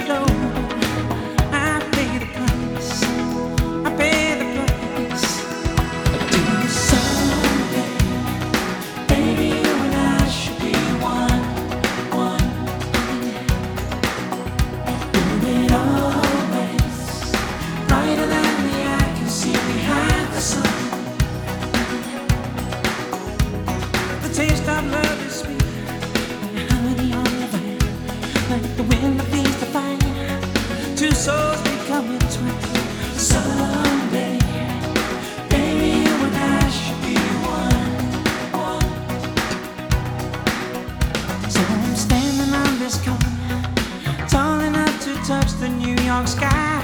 low. I pay the price. I pay the price. Do you someday, baby, you and I should be one, one. Do it always, brighter than the eye can see behind the sun. The taste of love is sweet, and honey on the vine, like the wind that feeds the fire. Two souls becoming twin. Someday, baby, you and I should be one, one. So I'm standing on this corner, tall enough to touch the New York sky.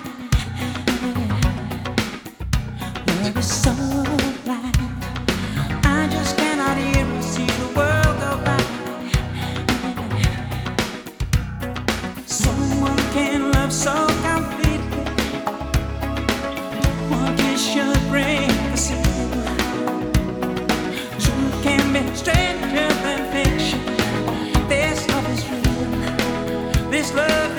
Love is so blind, I just cannot hear or see the world go by. Someone can love so completely, one kiss should bring the seal. Truth can be stranger than fiction. This love is real. This love